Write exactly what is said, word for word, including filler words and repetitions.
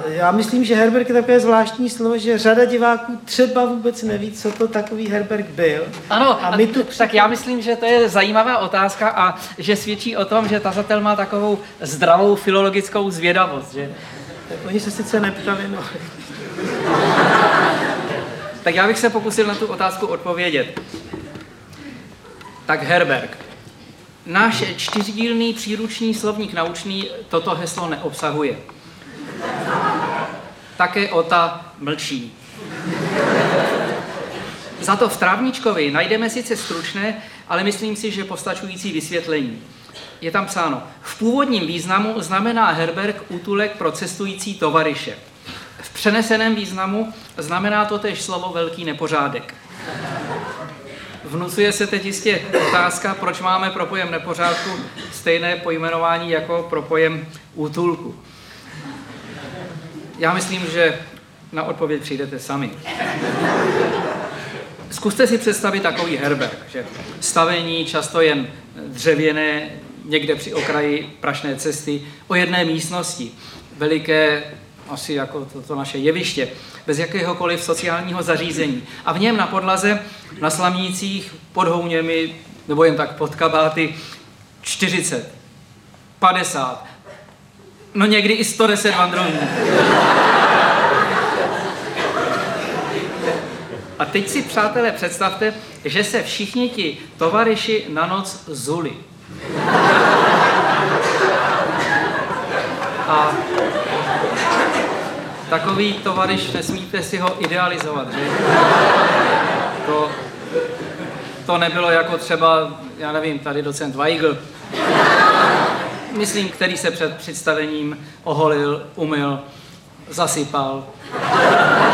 já myslím, že Herberg je takové zvláštní slovo, že řada diváků třeba vůbec neví, co to takový Herberg byl. Ano, a my tu... tak já myslím, že to je zajímavá otázka a že svědčí o tom, že tazatel má takovou zdravou filologickou zvědavost, že? Tak oni se sice neptali, no. Tak já bych se pokusil na tu otázku odpovědět. Tak Herberg. Náš čtyřdílný příruční slovník naučný toto heslo neobsahuje. Také Ota mlčí. Za to v Trávničkovi najdeme sice stručné, ale myslím si, že postačující vysvětlení. Je tam psáno, v původním významu znamená Herberg útulek pro cestující tovaryše. V přeneseném významu znamená to též slovo velký nepořádek. Vnucuje se teď jistě otázka, proč máme pro pojem nepořádku stejné pojmenování jako pro pojem útulku. Já myslím, že na odpověď přijdete sami. Zkuste si představit takový Herberg, že stavení často jen dřevěné, někde při okraji prašné cesty, o jedné místnosti, veliké, asi jako toto naše jeviště, bez jakéhokoliv sociálního zařízení. A v něm na podlaze, na slamnících, pod houněmi, nebo jen tak pod kabáty, čtyřicet, padesát, no někdy i sto deset vandrovníků. A teď si, přátelé, představte, že se všichni ti tovaryši na noc zuli. A takový tovaryš, nesmíte si ho idealizovat, že? To, to nebylo jako třeba, já nevím, tady docent Weigl, myslím, který se před představením oholil, umyl, zasypal